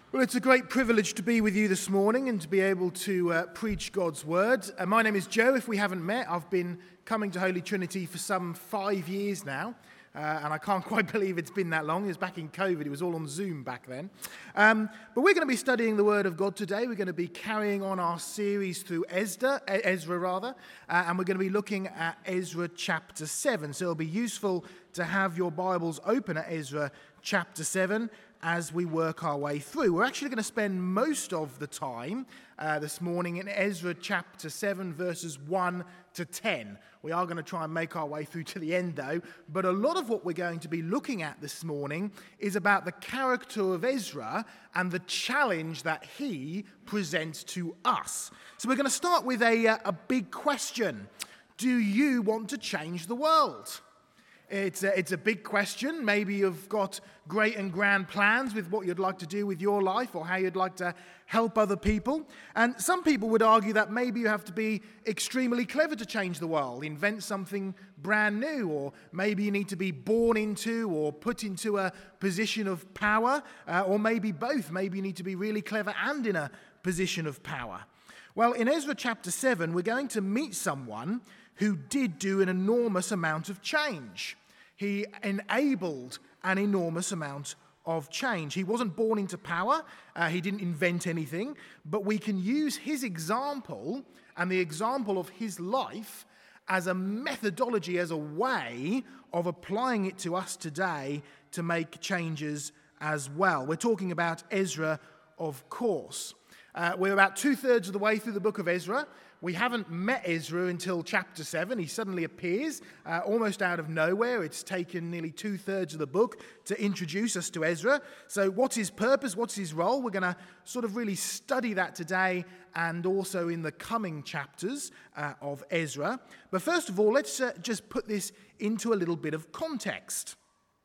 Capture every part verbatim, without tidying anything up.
Well, it's a great privilege to be with you this morning and to be able to uh, preach God's word. Uh, my name is Joe. If we haven't met, I've been coming to Holy Trinity for some five years now, uh, and I can't quite believe it's been that long. It was back in COVID. It was all on Zoom back then. Um, but we're going to be studying the word of God today. We're going to be carrying on our series through Ezra, Ezra rather, uh, and we're going to be looking at Ezra chapter seven. So it'll be useful to have your Bibles open at Ezra chapter seven as we work our way through. We're actually going to spend most of the time uh, this morning in Ezra chapter seven, verses one to ten. We are going to try and make our way through to the end, though, but a lot of what we're going to be looking at this morning is about the character of Ezra and the challenge that he presents to us. So we're going to start with a, a big question. Do you want to change the world? It's a, it's a big question. Maybe you've got great and grand plans with what you'd like to do with your life or how you'd like to help other people. And some people would argue that maybe you have to be extremely clever to change the world, invent something brand new, or maybe you need to be born into or put into a position of power, uh, or maybe both. Maybe you need to be really clever and in a position of power. Well, in Ezra chapter seven, we're going to meet someone who did do an enormous amount of change. He enabled an enormous amount of change. He wasn't born into power. Uh, he didn't invent anything. But we can use his example and the example of his life as a methodology, as a way of applying it to us today to make changes as well. We're talking about Ezra, of course. Uh, we're about two-thirds of the way through the book of Ezra. We haven't met Ezra until chapter seven. He suddenly appears uh, almost out of nowhere. It's taken nearly two-thirds of the book to introduce us to Ezra. So what's his purpose? What's his role? We're going to sort of really study that today and also in the coming chapters uh, of Ezra. But first of all, let's uh, just put this into a little bit of context.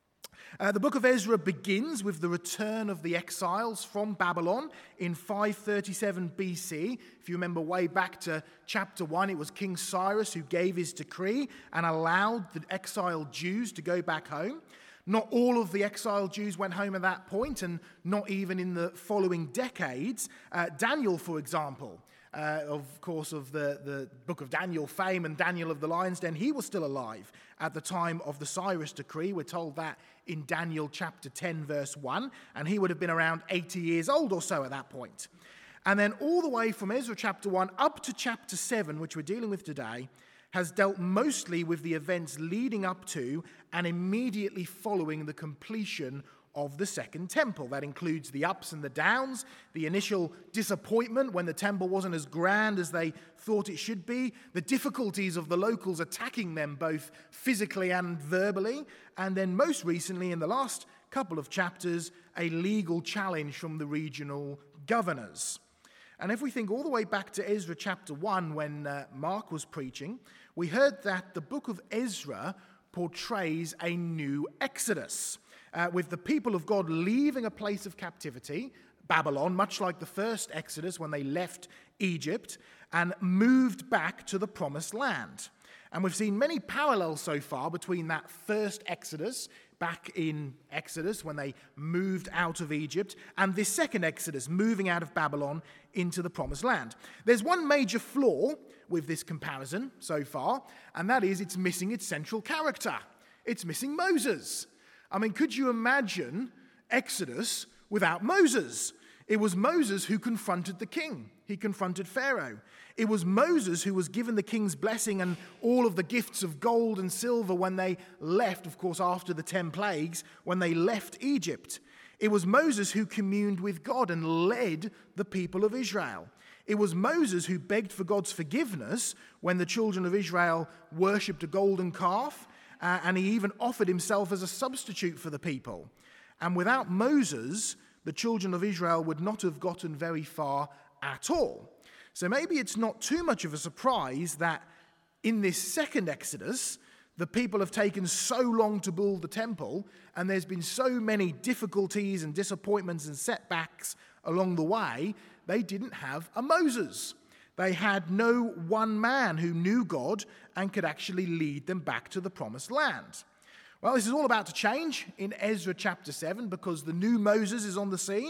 Uh, the book of Ezra begins with the return of the exiles from Babylon in five thirty-seven B C. If you remember way back to chapter one, it was King Cyrus who gave his decree and allowed the exiled Jews to go back home. Not all of the exiled Jews went home at that point, and not even in the following decades. Uh, Daniel, for example, Uh, of course, of the, the book of Daniel fame and Daniel of the lion's den, he was still alive at the time of the Cyrus decree. We're told that in Daniel chapter ten, verse one, and he would have been around eighty years old or so at that point. And then all the way from Ezra chapter one up to chapter seven, which we're dealing with today, has dealt mostly with the events leading up to and immediately following the completion of the Second Temple. That includes the ups and the downs, the initial disappointment when the temple wasn't as grand as they thought it should be, the difficulties of the locals attacking them both physically and verbally, and then most recently in the last couple of chapters, a legal challenge from the regional governors. And if we think all the way back to Ezra chapter one when uh, Mark was preaching, we heard that the book of Ezra portrays a new Exodus. Uh, with the people of God leaving a place of captivity, Babylon, much like the first Exodus when they left Egypt, and moved back to the promised land. And we've seen many parallels so far between that first Exodus, back in Exodus when they moved out of Egypt, and this second Exodus, moving out of Babylon into the promised land. There's one major flaw with this comparison so far, and that is it's missing its central character. It's missing Moses. I mean, could you imagine Exodus without Moses? It was Moses who confronted the king. He confronted Pharaoh. It was Moses who was given the king's blessing and all of the gifts of gold and silver when they left, of course, after the ten plagues, when they left Egypt. It was Moses who communed with God and led the people of Israel. It was Moses who begged for God's forgiveness when the children of Israel worshipped a golden calf. Uh, and he even offered himself as a substitute for the people. And without Moses, the children of Israel would not have gotten very far at all. So maybe it's not too much of a surprise that in this second Exodus, the people have taken so long to build the temple, and there's been so many difficulties and disappointments and setbacks along the way, they didn't have a Moses. They had no one man who knew God and could actually lead them back to the promised land. Well, this is all about to change in Ezra chapter seven because the new Moses is on the scene.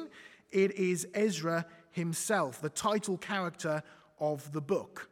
it is Ezra himself, the title character of the book.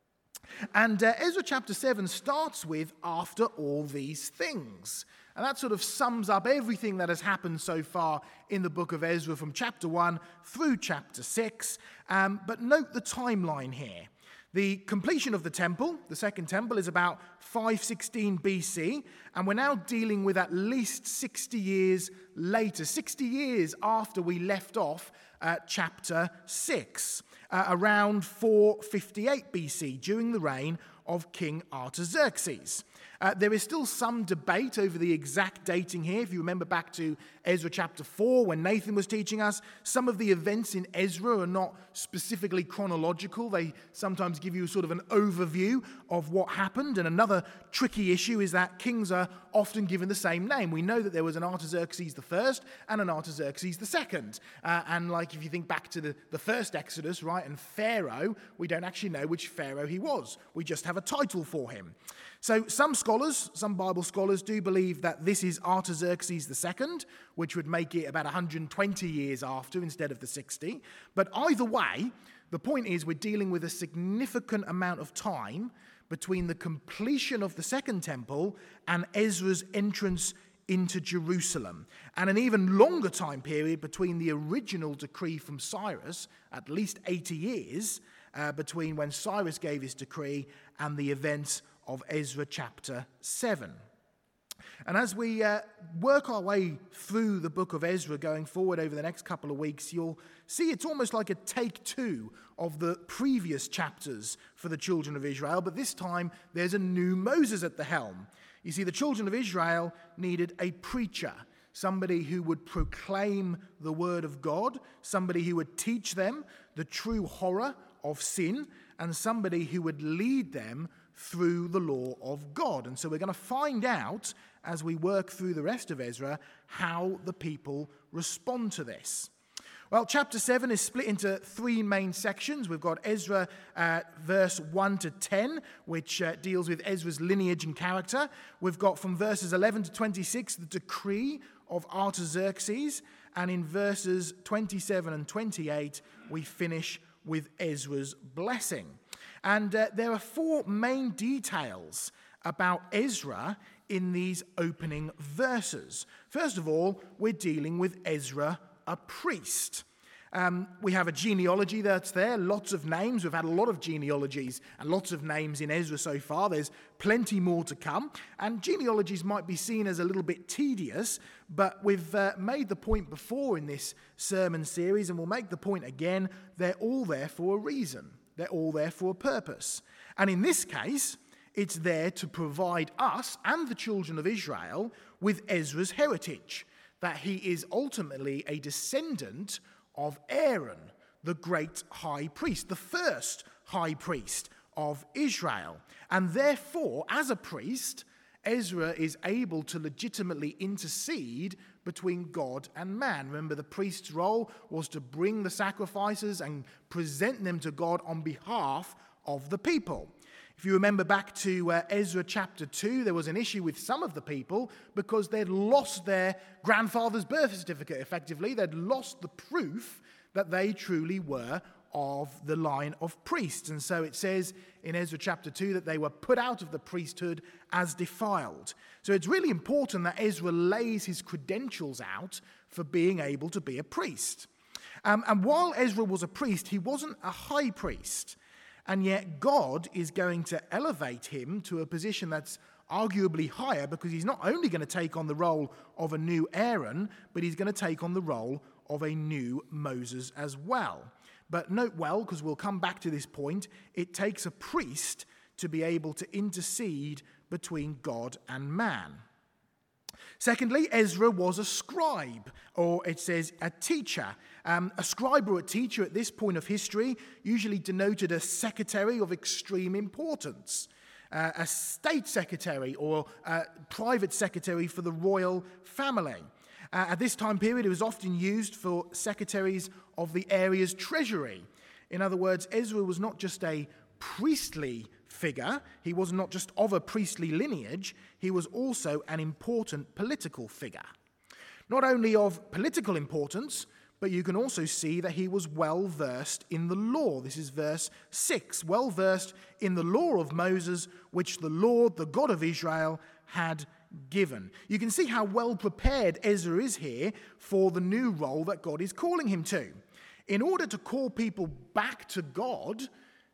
And uh, Ezra chapter seven starts with, after all these things. And that sort of sums up everything that has happened so far in the book of Ezra from chapter one through chapter six. Um, but note the timeline here. The completion of the temple, the second temple, is about five sixteen B C, and we're now dealing with at least sixty years later, sixty years after we left off at chapter six, uh, around four fifty-eight B C, during the reign of King Artaxerxes. Uh, there is still some debate over the exact dating here. If you remember back to Ezra chapter four, when Nathan was teaching us, some of the events in Ezra are not specifically chronological. They sometimes give you sort of an overview of what happened. And another tricky issue is that kings are often given the same name. We know that there was an Artaxerxes the first and an Artaxerxes the second. Uh, and like if you think back to the, the first Exodus, right, and Pharaoh, we don't actually know which Pharaoh he was. We just have a title for him. So some scholars, some Bible scholars, do believe that this is Artaxerxes the second, which would make it about one hundred twenty years after instead of the sixty. But either way, the point is we're dealing with a significant amount of time between the completion of the second temple and Ezra's entrance into Jerusalem, and an even longer time period between the original decree from Cyrus, at least eighty years, uh, between when Cyrus gave his decree and the events of Ezra chapter seven. And as we uh, work our way through the book of Ezra going forward over the next couple of weeks, you'll see it's almost like a take two of the previous chapters for the children of Israel, but this time there's a new Moses at the helm. You see, the children of Israel needed a preacher, somebody who would proclaim the word of God, somebody who would teach them the true horror of sin, and somebody who would lead them through the law of God. And so we're going to find out as we work through the rest of Ezra how the people respond to this. Well, chapter seven is split into three main sections. We've got Ezra uh, verse one to ten, which uh, deals with Ezra's lineage and character. We've got from verses eleven to twenty-six, the decree of Artaxerxes. And in verses twenty-seven and twenty-eight, we finish with Ezra's blessing. And uh, there are four main details about Ezra in these opening verses. First of all, we're dealing with Ezra, a priest. Um, we have a genealogy that's there, lots of names. We've had a lot of genealogies and lots of names in Ezra so far. There's plenty more to come. And genealogies might be seen as a little bit tedious, but we've uh, made the point before in this sermon series, and we'll make the point again, they're all there for a reason. They're all there for a purpose. And in this case, it's there to provide us and the children of Israel with Ezra's heritage, that he is ultimately a descendant of Aaron, the great high priest, the first high priest of Israel. And therefore, as a priest, Ezra is able to legitimately intercede between God and man. Remember, the priest's role was to bring the sacrifices and present them to God on behalf of the people. If you remember back to uh, Ezra chapter two, there was an issue with some of the people because they'd lost their grandfather's birth certificate, effectively. They'd lost the proof that they truly were of the line of priests. And so it says in Ezra chapter two that they were put out of the priesthood as defiled. So it's really important that Ezra lays his credentials out for being able to be a priest. Um, and while Ezra was a priest, he wasn't a high priest. And yet God is going to elevate him to a position that's arguably higher, because he's not only going to take on the role of a new Aaron, but he's going to take on the role of a new Moses as well. But note well, because we'll come back to this point, it takes a priest to be able to intercede between God and man. Secondly, Ezra was a scribe, or it says a teacher. Um, a scribe or a teacher at this point of history usually denoted a secretary of extreme importance, uh, a state secretary or a private secretary for the royal family. Uh, at this time period, it was often used for secretaries of the area's treasury. In other words, Ezra was not just a priestly figure, he was not just of a priestly lineage, he was also an important political figure. Not only of political importance, but you can also see that he was well versed in the law. This is verse six, well versed in the law of Moses, which the Lord, the God of Israel, had given. You can see how well prepared Ezra is here for the new role that God is calling him to. In order to call people back to God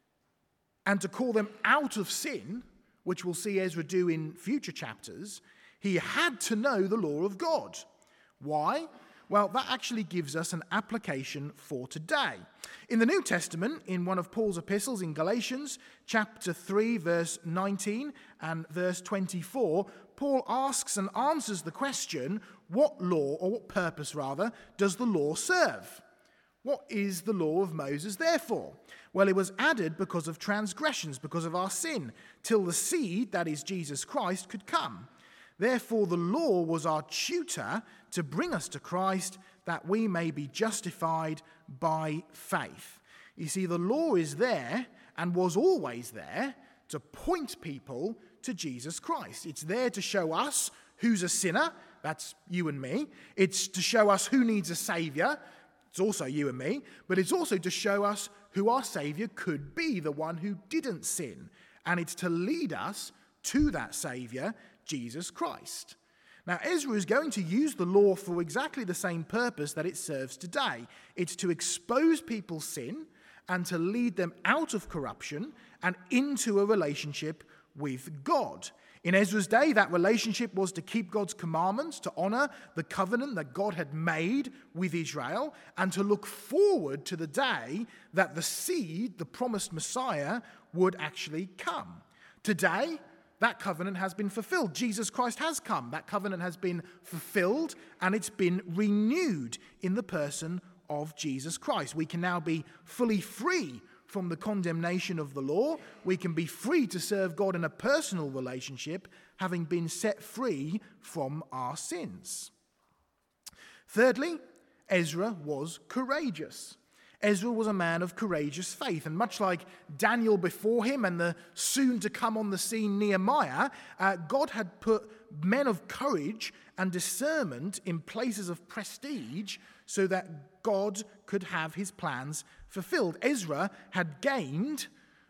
and to call them out of sin, which we'll see Ezra do in future chapters, he had to know the law of God. Why? Well, that actually gives us an application for today. In the New Testament, in one of Paul's epistles in Galatians, chapter three, verse nineteen and verse twenty-four, Paul asks and answers the question, what law, or what purpose rather, does the law serve? What is the law of Moses there for? Well, it was added because of transgressions, because of our sin, till the seed, that is Jesus Christ, could come. Therefore, the law was our tutor to bring us to Christ, that we may be justified by faith. You see, the law is there and was always there to point people to Jesus Christ. It's there to show us who's a sinner, that's you and me. It's to show us who needs a saviour, it's also you and me. But it's also to show us who our saviour could be, the one who didn't sin. And it's to lead us to that saviour, Jesus Christ. Now, Ezra is going to use the law for exactly the same purpose that it serves today. It's to expose people's sin and to lead them out of corruption and into a relationship with God. In Ezra's day, that relationship was to keep God's commandments, to honor the covenant that God had made with Israel, and to look forward to the day that the seed, the promised Messiah, would actually come. Today, that covenant has been fulfilled. Jesus Christ has come. That covenant has been fulfilled, and it's been renewed in the person of Jesus Christ. We can now be fully free from the condemnation of the law. We can be free to serve God in a personal relationship, having been set free from our sins. Thirdly, Ezra was courageous. Ezra was a man of courageous faith, and much like Daniel before him and the soon-to-come on the scene Nehemiah, uh, God had put men of courage and discernment in places of prestige so that God could have his plans fulfilled. Ezra had gained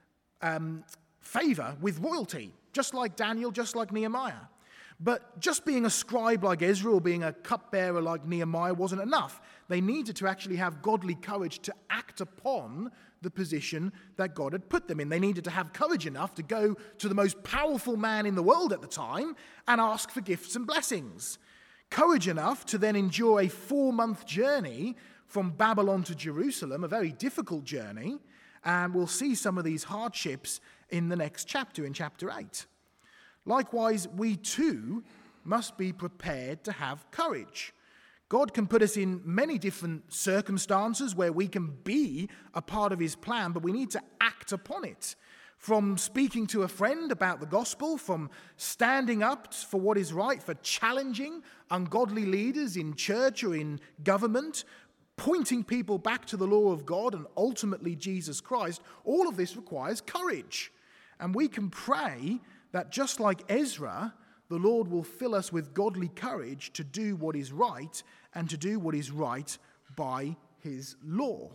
um, favor with royalty, just like Daniel, just like Nehemiah. But just being a scribe like Ezra or being a cupbearer like Nehemiah wasn't enough. They needed to actually have godly courage to act upon the position that God had put them in. They needed to have courage enough to go to the most powerful man in the world at the time and ask for gifts and blessings. Courage enough to then endure a four-month journey from Babylon to Jerusalem, a very difficult journey, and we'll see some of these hardships in the next chapter, in chapter eight. Likewise, we too must be prepared to have courage. God can put us in many different circumstances where we can be a part of his plan, but we need to act upon it. From speaking to a friend about the gospel, from standing up for what is right, for challenging ungodly leaders in church or in government, pointing people back to the law of God and ultimately Jesus Christ, all of this requires courage. And we can pray that just like Ezra, the Lord will fill us with godly courage to do what is right and to do what is right by his law.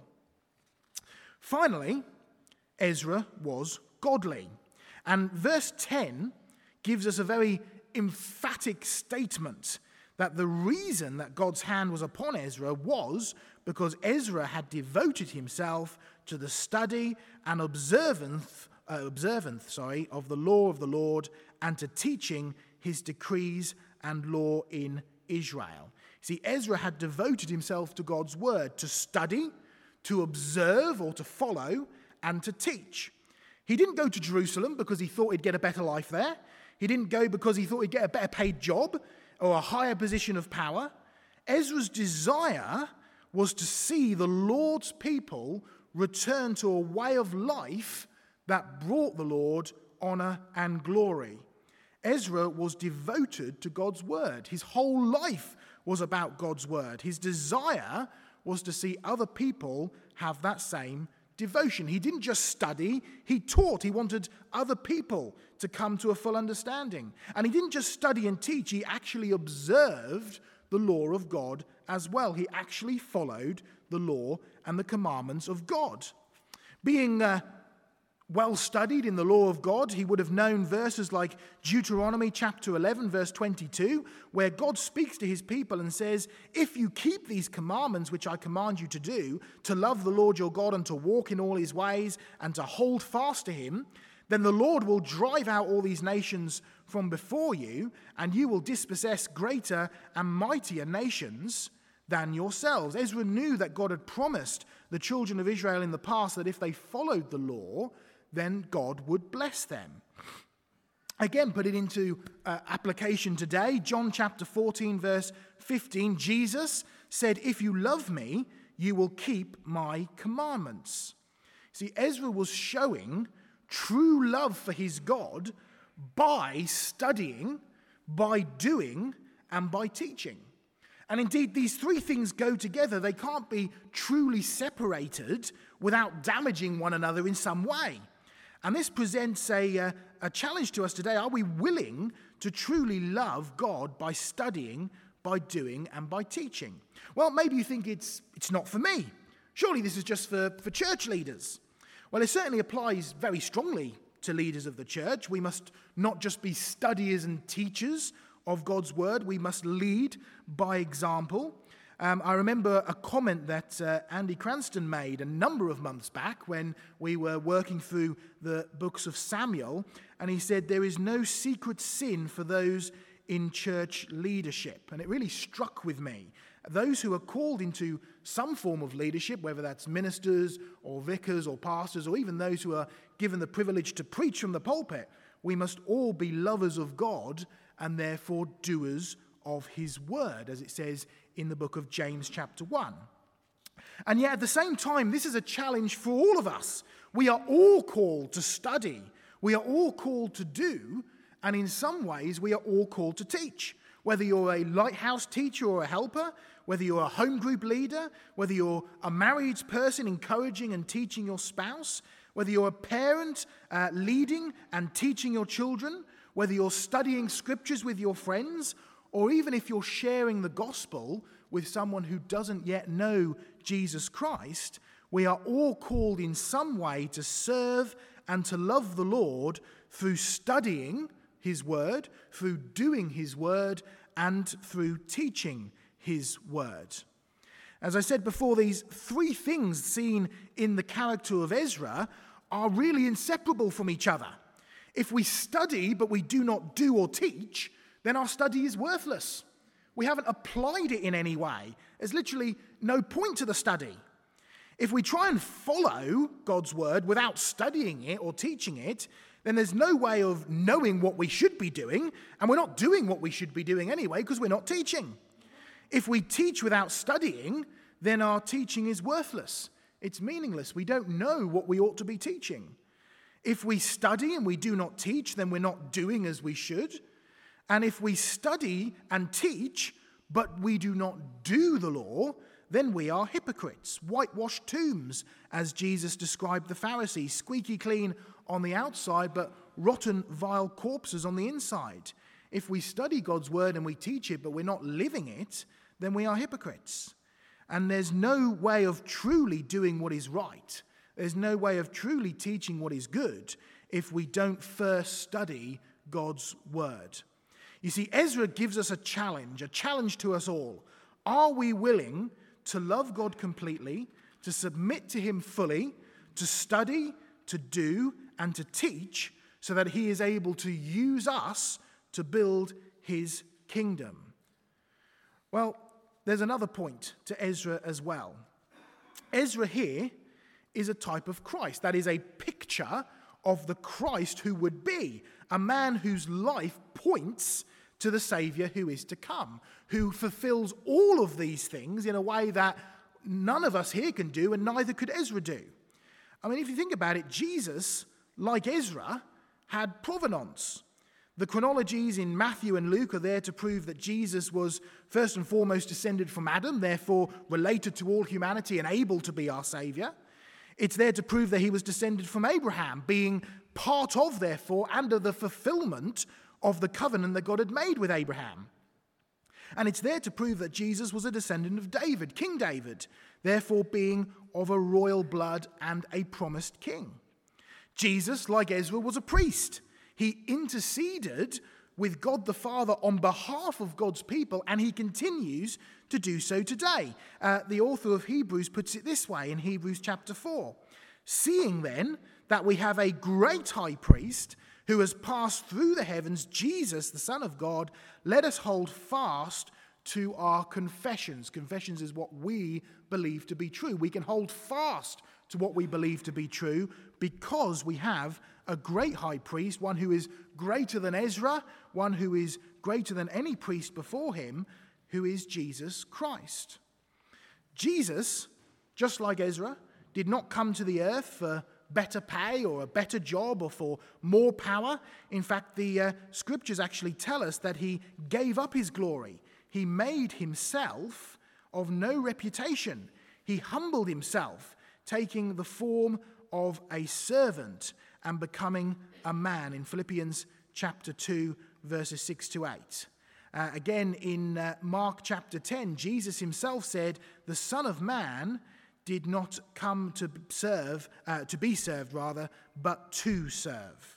Finally, Ezra was godly. And verse ten gives us a very emphatic statement that the reason that God's hand was upon Ezra was because Ezra had devoted himself to the study and observance Uh, observance, sorry, of the law of the Lord and to teaching his decrees and law in Israel. See, Ezra had devoted himself to God's word, to study, to observe or to follow, and to teach. He didn't go to Jerusalem because he thought he'd get a better life there. He didn't go because he thought he'd get a better paid job or a higher position of power. Ezra's desire was to see the Lord's people return to a way of life that brought the Lord honor and glory. Ezra was devoted to God's word. His whole life was about God's word. His desire was to see other people have that same devotion. He didn't just study, he taught. He wanted other people to come to a full understanding. And he didn't just study and teach, he actually observed the law of God as well. He actually followed the law and the commandments of God. Being uh, well studied in the law of God, he would have known verses like Deuteronomy chapter eleven, verse twenty-two, where God speaks to his people and says, if you keep these commandments which I command you to do, to love the Lord your God and to walk in all his ways and to hold fast to him, then the Lord will drive out all these nations from before you, and you will dispossess greater and mightier nations than yourselves. Ezra knew that God had promised the children of Israel in the past that if they followed the law, then God would bless them. Again, put it into uh, application today. John chapter fourteen, verse fifteen, Jesus said, if you love me, you will keep my commandments. See, Ezra was showing true love for his God by studying, by doing, and by teaching. And indeed, these three things go together. They can't be truly separated without damaging one another in some way. And this presents a, uh, a challenge to us today. Are we willing to truly love God by studying, by doing, and by teaching? Well, maybe you think it's it's not for me. Surely this is just for, for church leaders. Well, it certainly applies very strongly to leaders of the church. We must not just be studiers and teachers of God's word. We must lead by example. Um, I remember a comment that uh, Andy Cranston made a number of months back when we were working through the books of Samuel, and he said, there is no secret sin for those in church leadership. And it really struck with me. Those who are called into some form of leadership, whether that's ministers or vicars or pastors, or even those who are given the privilege to preach from the pulpit, we must all be lovers of God and therefore doers of his word, as it says in the book of James chapter one. And yet at the same time, this is a challenge for all of us. We are all called to study. We are all called to do. And in some ways, we are all called to teach. Whether you're a lighthouse teacher or a helper, whether you're a home group leader, whether you're a married person encouraging and teaching your spouse, whether you're a parent uh, leading and teaching your children, whether you're studying scriptures with your friends, or even if you're sharing the gospel with someone who doesn't yet know Jesus Christ, we are all called in some way to serve and to love the Lord through studying his word, through doing his word, and through teaching his word. As I said before, these three things seen in the character of Ezra are really inseparable from each other. If we study but we do not do or teach, then our study is worthless. We haven't applied it in any way. There's literally no point to the study. If we try and follow God's word without studying it or teaching it, then there's no way of knowing what we should be doing, and we're not doing what we should be doing anyway because we're not teaching. If we teach without studying, then our teaching is worthless. It's meaningless. We don't know what we ought to be teaching. If we study and we do not teach, then we're not doing as we should. And if we study and teach, but we do not do the law, then we are hypocrites, whitewashed tombs, as Jesus described the Pharisees, squeaky clean on the outside, but rotten, vile corpses on the inside. If we study God's word and we teach it, but we're not living it, then we are hypocrites. And there's no way of truly doing what is right. There's no way of truly teaching what is good if we don't first study God's word. You see, Ezra gives us a challenge, a challenge to us all. Are we willing to love God completely, to submit to him fully, to study, to do, and to teach, so that he is able to use us to build his kingdom? Well, there's another point to Ezra as well. Ezra here is a type of Christ. That is a picture of the Christ who would be, a man whose life points to the Savior who is to come, who fulfills all of these things in a way that none of us here can do, and neither could Ezra do. I mean, if you think about it, Jesus, like Ezra, had provenance. The chronologies in Matthew and Luke are there to prove that Jesus was first and foremost descended from Adam, therefore related to all humanity and able to be our Savior. It's there to prove that he was descended from Abraham, being part of, therefore, and of the fulfillment of the covenant that God had made with Abraham. And it's there to prove that Jesus was a descendant of David, King David, therefore being of a royal blood and a promised king. Jesus, like Ezra, was a priest. He interceded with God the Father on behalf of God's people, and he continues to do so today. Uh, the author of Hebrews puts it this way in Hebrews chapter four. Seeing then that we have a great high priest who has passed through the heavens, Jesus, the Son of God, let us hold fast to our confessions. Confessions is what we believe to be true. We can hold fast to what we believe to be true because we have a great high priest, one who is greater than Ezra, one who is greater than any priest before him, who is Jesus Christ. Jesus, just like Ezra, did not come to the earth for better pay or a better job or for more power. In fact, the uh, scriptures actually tell us that he gave up his glory. He made himself of no reputation. He humbled himself, taking the form of a servant and becoming a man in Philippians chapter two, verses six to eight. Uh, again, in uh, Mark chapter ten, Jesus himself said, the Son of Man did not come to serve, uh, to be served rather, but to serve.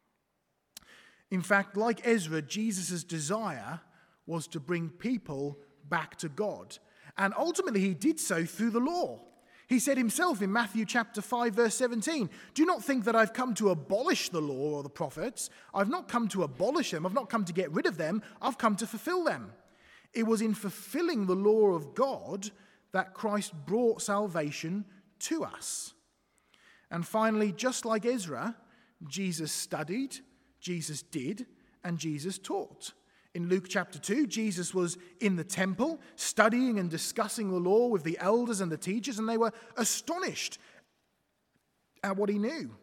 In fact, like Ezra, Jesus' desire was to bring people back to God. And ultimately he did so through the law. He said himself in Matthew chapter five, verse seventeen, do not think that I've come to abolish the law or the prophets. I've not come to abolish them. I've not come to get rid of them. I've come to fulfill them. It was in fulfilling the law of God that Christ brought salvation to us. And finally, just like Ezra, Jesus studied, Jesus did, and Jesus taught. In Luke chapter two, Jesus was in the temple studying and discussing the law with the elders and the teachers, and they were astonished at what he knew.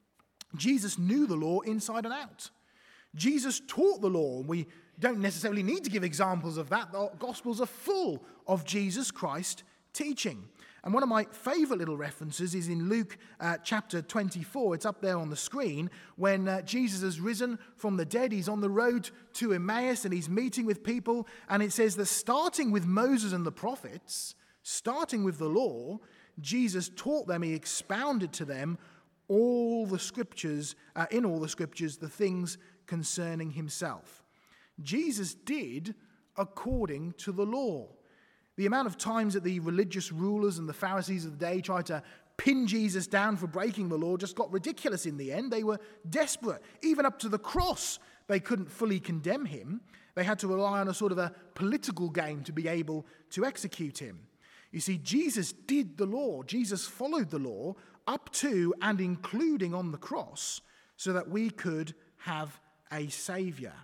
Jesus knew the law inside and out. Jesus taught the law, and we don't necessarily need to give examples of that. The Gospels are full of Jesus Christ teaching. And one of my favorite little references is in Luke uh, chapter twenty-four. It's up there on the screen. When uh, Jesus has risen from the dead, he's on the road to Emmaus and he's meeting with people. And it says that starting with Moses and the prophets, starting with the law, Jesus taught them, he expounded to them all the scriptures, uh, in all the scriptures, the things concerning himself. Jesus did according to the law. The amount of times that the religious rulers and the Pharisees of the day tried to pin Jesus down for breaking the law just got ridiculous in the end. They were desperate. Even up to the cross, they couldn't fully condemn him. They had to rely on a sort of a political game to be able to execute him. You see, Jesus did the law. Jesus followed the law up to and including on the cross so that we could have a Savior.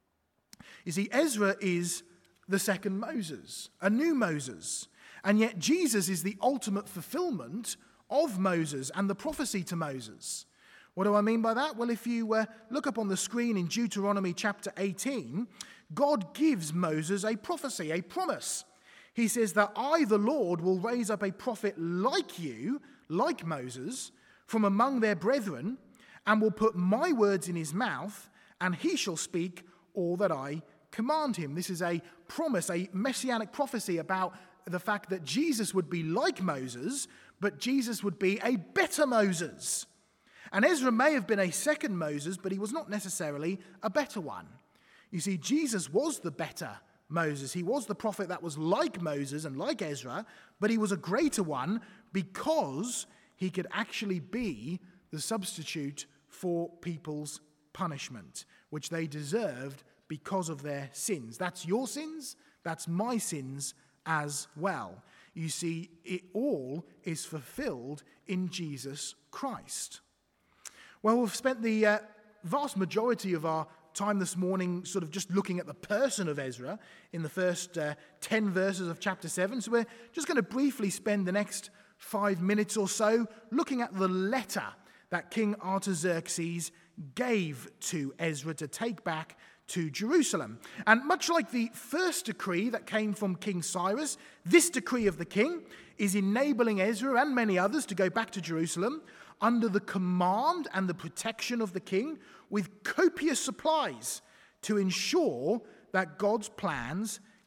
You see, Ezra is the second Moses, a new Moses. And yet Jesus is the ultimate fulfillment of Moses and the prophecy to Moses. What do I mean by that? Well, if you uh, look up on the screen in Deuteronomy chapter eighteen, God gives Moses a prophecy, a promise. He says that I, the Lord, will raise up a prophet like you, like Moses, from among their brethren, and will put my words in his mouth, and he shall speak all that I command him. This is a promise, a messianic prophecy about the fact that Jesus would be like Moses, but Jesus would be a better Moses. And Ezra may have been a second Moses, but he was not necessarily a better one. You see, Jesus was the better Moses. He was the prophet that was like Moses and like Ezra, but he was a greater one because he could actually be the substitute for people's punishment, which they deserved because of their sins. That's your sins, that's my sins as well. You see, it all is fulfilled in Jesus Christ. Well, we've spent the uh, vast majority of our time this morning sort of just looking at the person of Ezra in the first uh, ten verses of chapter seven. So we're just going to briefly spend the next five minutes or so looking at the letter that King Artaxerxes gave to Ezra to take back to Jerusalem. And much like the first decree that came from King Cyrus, this decree of the king is enabling Ezra and many others to go back to Jerusalem under the command and the protection of the king with copious supplies to ensure that God's plans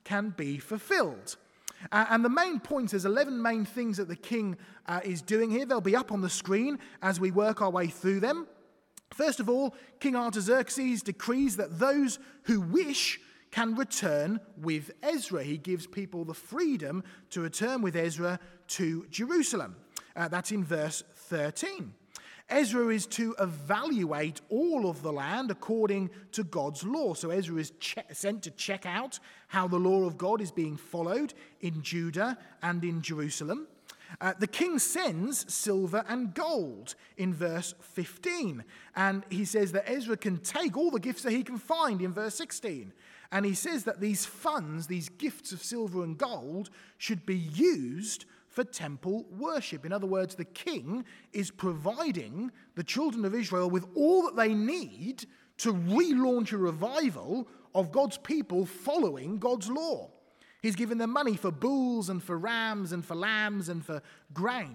can be fulfilled. Uh, and the main points, there's eleven main things that the king uh, is doing here. They'll be up on the screen as we work our way through them. First of all, King Artaxerxes decrees that those who wish can return with Ezra. He gives people the freedom to return with Ezra to Jerusalem. Uh, that's in verse thirteen. Ezra is to evaluate all of the land according to God's law. So Ezra is che- sent to check out how the law of God is being followed in Judah and in Jerusalem. Uh, the king sends silver and gold in verse fifteen. And he says that Ezra can take all the gifts that he can find in verse sixteen. And he says that these funds, these gifts of silver and gold, should be used for temple worship. In other words, the king is providing the children of Israel with all that they need to relaunch a revival of God's people following God's law. He's given them money for bulls and for rams and for lambs and for grain.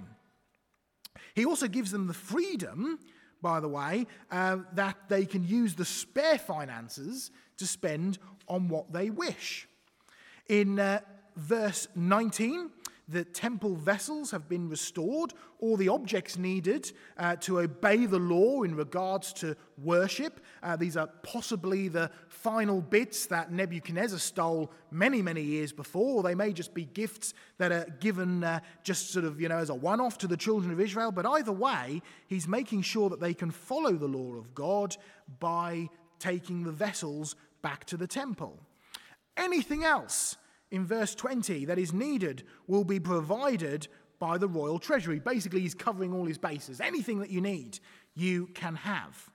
He also gives them the freedom, by the way, uh, that they can use the spare finances to spend on what they wish. In uh, verse nineteen, the temple vessels have been restored, all the objects needed uh, to obey the law in regards to worship. Uh, these are possibly the final bits that Nebuchadnezzar stole many, many years before. Or they may just be gifts that are given uh, just sort of, you know, as a one-off to the children of Israel. But either way, he's making sure that they can follow the law of God by taking the vessels back to the temple. Anything else in verse twenty that is needed will be provided by the royal treasury. Basically, he's covering all his bases. Anything that you need, you can have.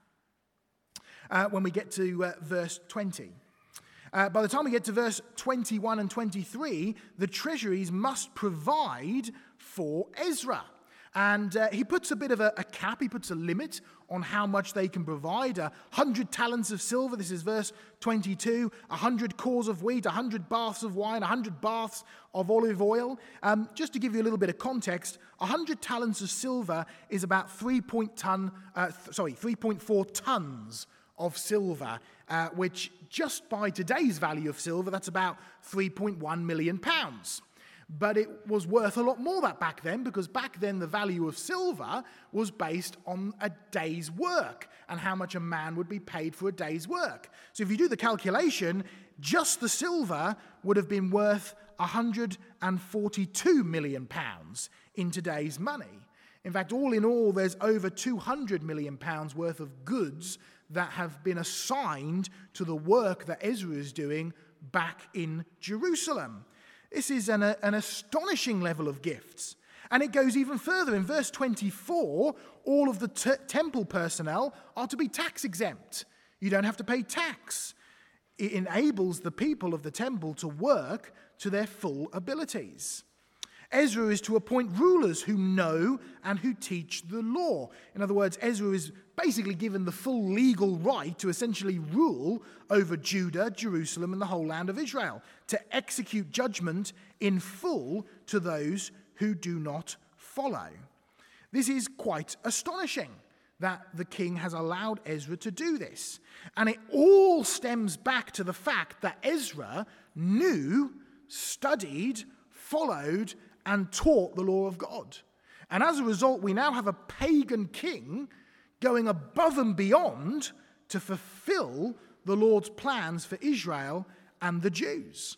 Uh, when we get to uh, verse twenty. Uh, by the time we get to verse twenty-one and twenty-three, the treasuries must provide for Ezra. And uh, he puts a bit of a, a cap, he puts a limit on how much they can provide. A hundred talents of silver, this is verse twenty-two, a hundred cores of wheat, a hundred baths of wine, a hundred baths of olive oil. Um, just to give you a little bit of context, a hundred talents of silver is about three point ton, uh, th- sorry, three point four tons of silver, uh, which just by today's value of silver, that's about three point one million pounds. But it was worth a lot more that back then, because back then the value of silver was based on a day's work and how much a man would be paid for a day's work. So if you do the calculation, just the silver would have been worth one hundred forty-two million pounds in today's money. In fact, all in all, there's over two hundred million pounds worth of goods that have been assigned to the work that Ezra is doing back in Jerusalem. This is an, uh, an astonishing level of gifts. And it goes even further. In verse twenty-four, all of the t- temple personnel are to be tax exempt. You don't have to pay tax. It enables the people of the temple to work to their full abilities. Ezra is to appoint rulers who know and who teach the law. In other words, Ezra is basically given the full legal right to essentially rule over Judah, Jerusalem, and the whole land of Israel, to execute judgment in full to those who do not follow. This is quite astonishing that the king has allowed Ezra to do this. And it all stems back to the fact that Ezra knew, studied, followed, and taught the law of God. And as a result, we now have a pagan king going above and beyond to fulfill the Lord's plans for Israel and the Jews.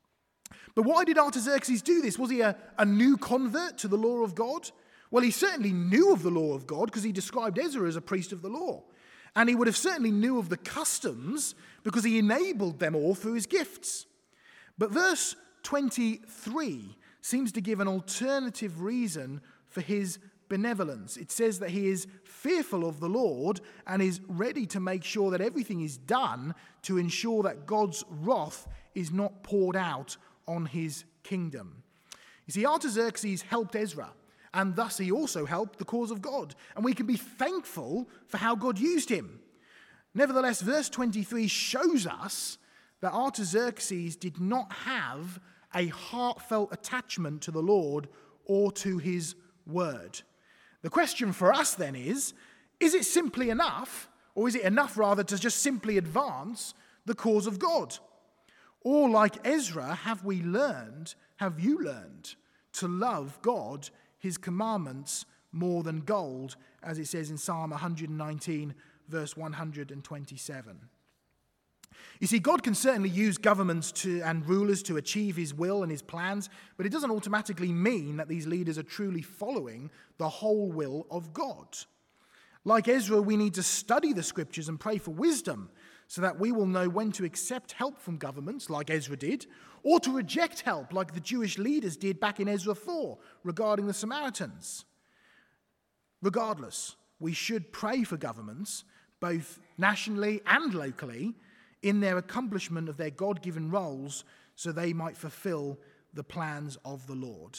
But why did Artaxerxes do this? Was he a, a new convert to the law of God? Well, he certainly knew of the law of God because he described Ezra as a priest of the law. And he would have certainly knew of the customs because he enabled them all through his gifts. But verse twenty-three seems to give an alternative reason for his benevolence. It says that he is fearful of the Lord and is ready to make sure that everything is done to ensure that God's wrath is not poured out on his kingdom. You see, Artaxerxes helped Ezra, and thus he also helped the cause of God. And we can be thankful for how God used him. Nevertheless, verse twenty-three shows us that Artaxerxes did not have a heartfelt attachment to the Lord or to his word. The question for us then is, is it simply enough, or is it enough rather to just simply advance the cause of God? Or like Ezra, have we learned, have you learned to love God, his commandments, more than gold, as it says in Psalm one nineteen, verse one hundred twenty-seven. You see, God can certainly use governments to, and rulers to achieve his will and his plans, but it doesn't automatically mean that these leaders are truly following the whole will of God. Like Ezra, we need to study the scriptures and pray for wisdom so that we will know when to accept help from governments, like Ezra did, or to reject help, like the Jewish leaders did back in Ezra four regarding the Samaritans. Regardless, we should pray for governments, both nationally and locally, in their accomplishment of their God-given roles so they might fulfill the plans of the Lord.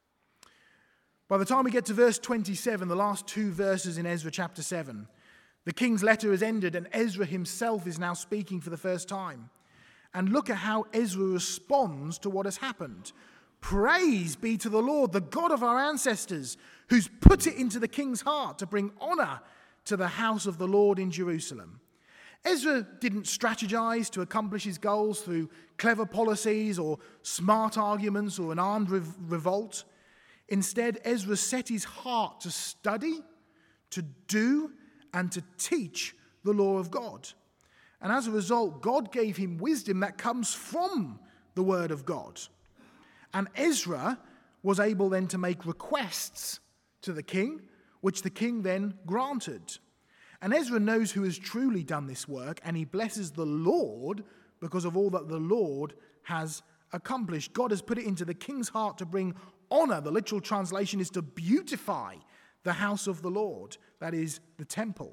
By the time we get to verse twenty-seven, the last two verses in Ezra chapter seven, the king's letter has ended and Ezra himself is now speaking for the first time. And look at how Ezra responds to what has happened. Praise be to the Lord, the God of our ancestors, who's put it into the king's heart to bring honor to the house of the Lord in Jerusalem. Ezra didn't strategize to accomplish his goals through clever policies or smart arguments or an armed rev- revolt. Instead, Ezra set his heart to study, to do, and to teach the law of God. And as a result, God gave him wisdom that comes from the word of God. And Ezra was able then to make requests to the king, which the king then granted. And Ezra knows who has truly done this work, and he blesses the Lord because of all that the Lord has accomplished. God has put it into the king's heart to bring honor. The literal translation is to beautify the house of the Lord, that is, the temple.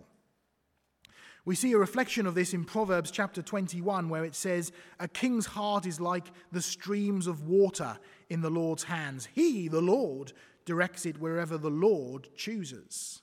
We see a reflection of this in Proverbs chapter twenty-one, where it says, "A king's heart is like the streams of water in the Lord's hands. He, the Lord, directs it wherever the Lord chooses."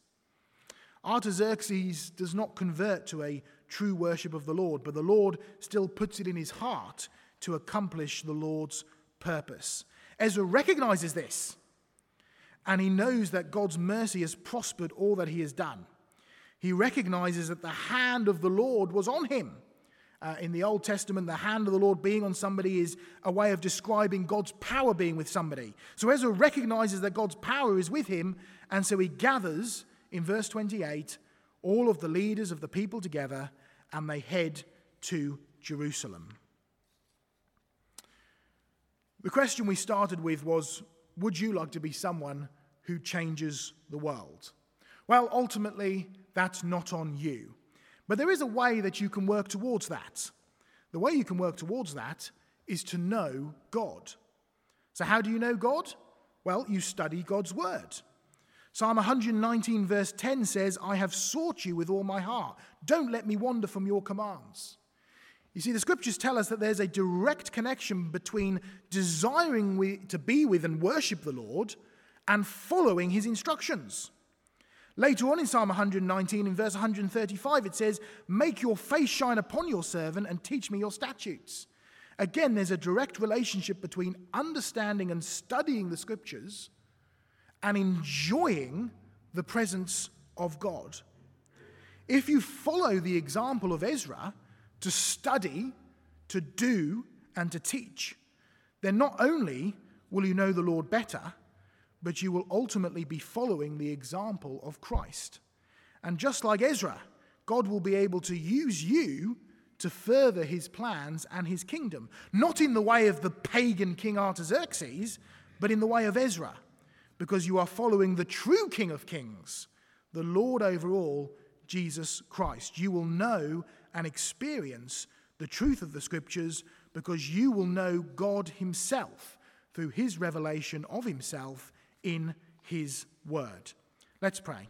Artaxerxes does not convert to a true worship of the Lord, but the Lord still puts it in his heart to accomplish the Lord's purpose. Ezra recognizes this, and he knows that God's mercy has prospered all that he has done. He recognizes that the hand of the Lord was on him. Uh, in the Old Testament, the hand of the Lord being on somebody is a way of describing God's power being with somebody. So Ezra recognizes that God's power is with him, and so he gathers, in verse twenty-eight, all of the leaders of the people together, and they head to Jerusalem. The question we started with was, would you like to be someone who changes the world? Well, ultimately, that's not on you. But there is a way that you can work towards that. The way you can work towards that is to know God. So how do you know God? Well, you study God's word. Psalm one nineteen verse ten says, "I have sought you with all my heart. Don't let me wander from your commands." You see, the scriptures tell us that there's a direct connection between desiring to be with and worship the Lord and following his instructions. Later on in Psalm one nineteen, in verse one thirty-five, it says, "Make your face shine upon your servant and teach me your statutes." Again, there's a direct relationship between understanding and studying the scriptures and enjoying the presence of God. If you follow the example of Ezra to study, to do, and to teach, then not only will you know the Lord better, but you will ultimately be following the example of Christ. And just like Ezra, God will be able to use you to further his plans and his kingdom. Not in the way of the pagan King Artaxerxes, but in the way of Ezra, because you are following the true King of Kings, the Lord over all, Jesus Christ. You will know and experience the truth of the scriptures because you will know God himself through his revelation of himself in his word. Let's pray.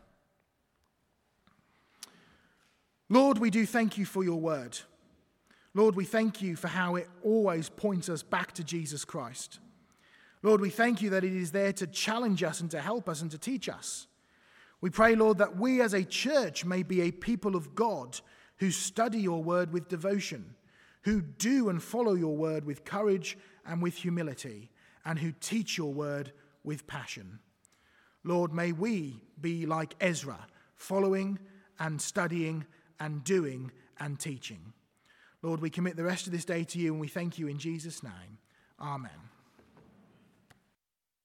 Lord, we do thank you for your word. Lord, we thank you for how it always points us back to Jesus Christ. Lord, we thank you that it is there to challenge us and to help us and to teach us. We pray, Lord, that we as a church may be a people of God who study your word with devotion, who do and follow your word with courage and with humility, and who teach your word with passion. Lord, may we be like Ezra, following and studying and doing and teaching. Lord, we commit the rest of this day to you and we thank you in Jesus' name. Amen.